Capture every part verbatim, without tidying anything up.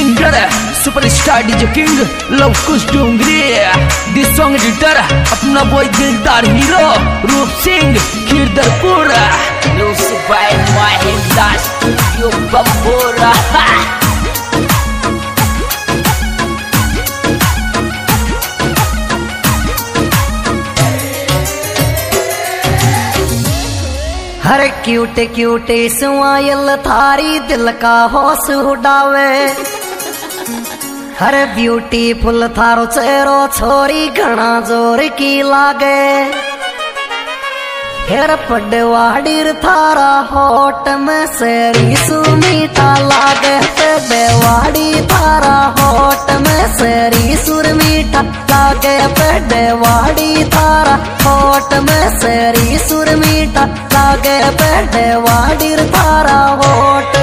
Singer superstar DJ king Luv Kush Dungri. This song editor अपना boy दिलदार hero Roop Singh Khirdarpur. Music by Mahindra studio Bambora. हर cute cute smile थारी दिल का होश उड़ावे। हर ब्यूटीफुल थारो चेहरो छोरी घना जोर की लागे। हेर पडवाड़ीर थारा होट में सेरी सुमीठा लागे। पडवाड़ी थारा होट में सेरी सुर मीठा लागे। पडवाड़ी थारा होट में सेरी सुर मीठा लागे। पडवाड़ीर थारा होट।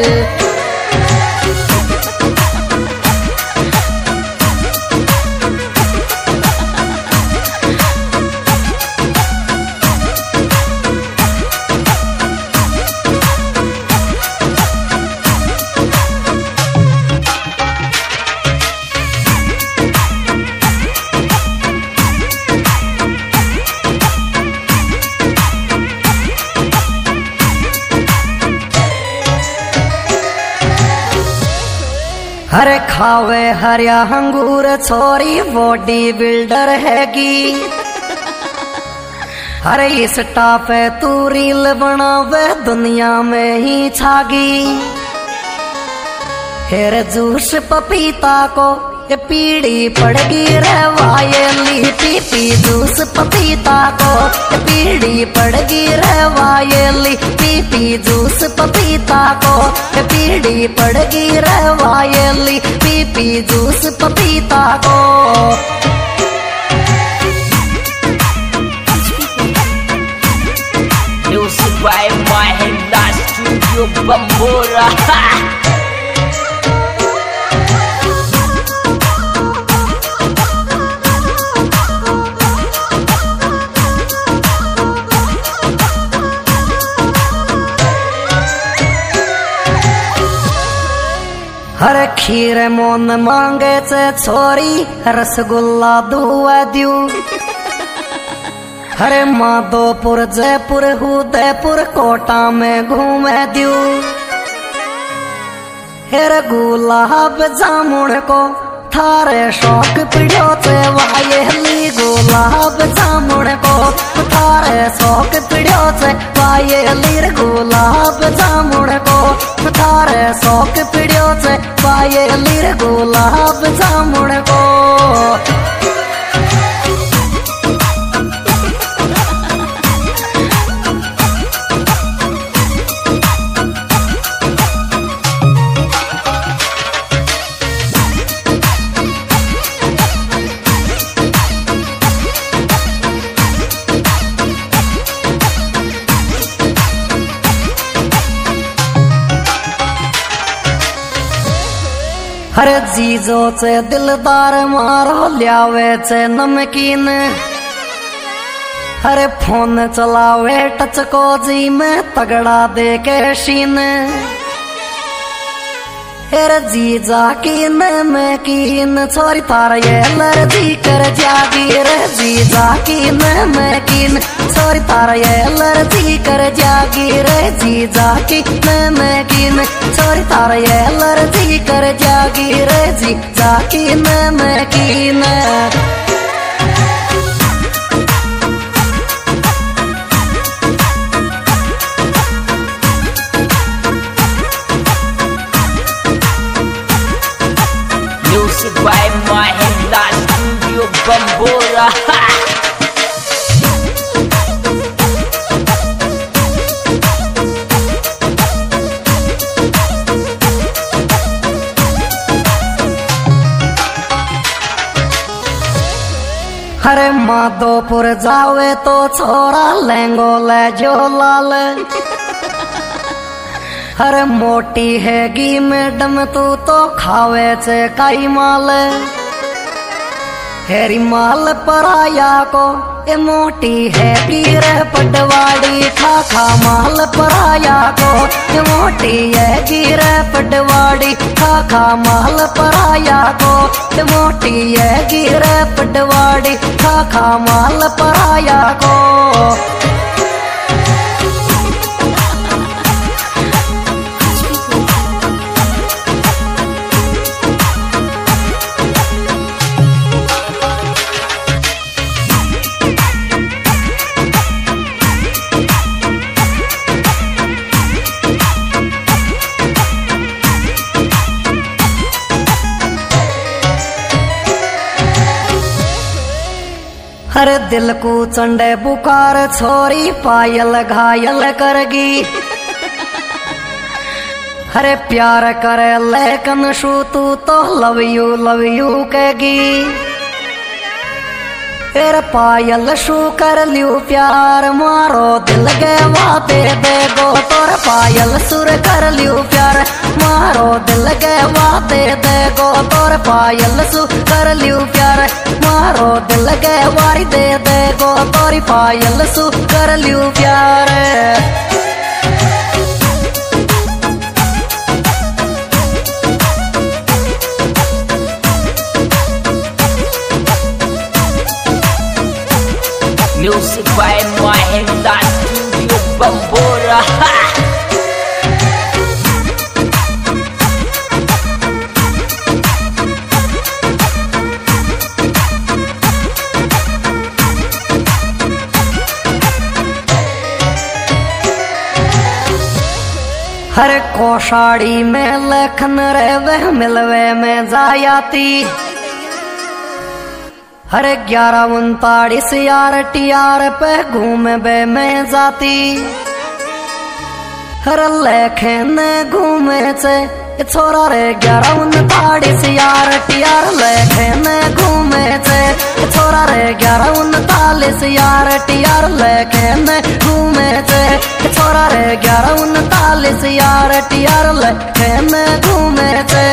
हरे खावे हरिया अंगूर छोरी बॉडी बिल्डर हैगी। हरे इस टाप तू रील बनावे दुनिया में ही छागी। हेर जूस पपीता को ये पीड़ी पड़गी रे वायली। पीपी जूस पपीता को ये पीड़ी पड़गी रे वायली। पीपी जूस पपीता को ये पीड़ी पड़गी रे वायली। पीपी जूस पपीता को। Music by Mahindra studio Bambora. हर खीर मोन मांगे से छोरी रसगुल्ला दुआ द्यू। हरे माधोपुर जयपुर उदयपुर कोटा में घूमे द्यू। हेर गुलाब जामुन को थारे शौक पिड़ो से वायली। गुलाब जामुन को थारे शौक पिड़ो से वायली। गुलाब जामुन को थारे शौक पिड़ो से वायली। गुलाब जामुन को। हरे जीजो से दिलदार मारो लियावे से नमकीन। हरे फोन चलावे टच को जी में तगड़ा दे के शीन। हेर जीजा कीन में कीन छोरी तारा ये लर्जी कर जागीर। जीजा कीन में कीन छोरी तारा ये लर्जी कर जागीर। जीजा कीन में कीन छोरी तारा ये लर्जी कर जागीर। जीजा कीन में कीन। Music by Mahindra studio Bambora. हरे माधोपुर जावे तो छोरा लहंगो ले जो लाल। हर मोटी हैगी मैडम तू तो खावे से काई माल। हेरी माल पराया को ए मोटी है गिर पटवाड़ी खा खा माल पराया को ए मोटी है गिर पटवाड़ी खा खा माल पराया को ए मोटी है गिर पटवाड़ी खा खा माल पराया को। हर दिल को चंडे बुकार छोरी पायल घायल करगी। हरे प्यार करे लेकिन शू तू तो लव यू लव यू कहेगी। फिर पायल शू कर लियो प्यार मारो दिल गवा दे दे गो तोर पायल सुर कर लियो प्यार मारो दिल गवा दे दे गो तोर पायल सु कर लियो प्यार मारो दिल गवारी दे दे गो तोरी पायल सु कर लियो प्यार। Music by Mahenda Studio Bambora. हर कोशाड़ी में लखन रे वह मिलवे में जायाती। हर ग्यारह उनतालीस यार टियार पे घूम बे में जाती। हर लेखन घूमे से छोरा रे ग्यारह उनतालीस यार टियार लेखन घूमे से छोरा रे ग्यारह उनतालीस यार टियार लेखन घूमे से छोरा रे ग्यारह उनतालीस यार टियार लेखन घूमे से।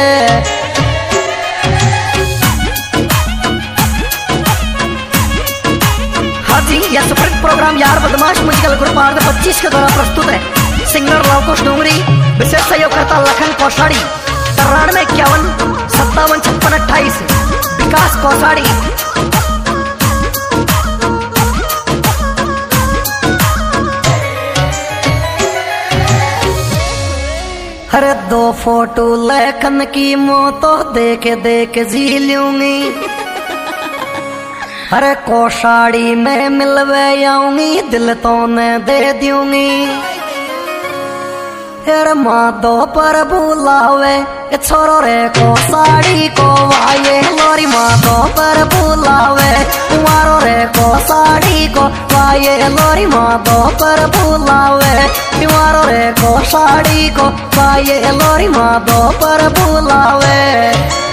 जी यह सुपरहिट प्रोग्राम यार बदमाश म्यूजिकल ग्रुप आर पच्चीस के द्वारा प्रस्तुत है। सिंगर लवकुश डोंगरी, विशेष सहयोगकर्ता लखन कौसाड़ी, तिरानवे इक्यावन सत्तावन छप्पन अट्ठाईस विकास कौसाड़ी। हर दो फोटो लखन की मुँह तो देख देख जी लूंगी। अरे कोशाड़ी में मिलवे आऊंगी दिल तो न दे दूंगी। फिर माँ दो पर बुलावे छोरो रे कोसाड़ी को वाये लोरी माँ दो पर बुलावे कुंवारो रे कोसाड़ी को वाये लोरी माँ दो पर बुलावे कुंवारो रे कोसाड़ी को वाये लोरी माँ दो पर बुलावे।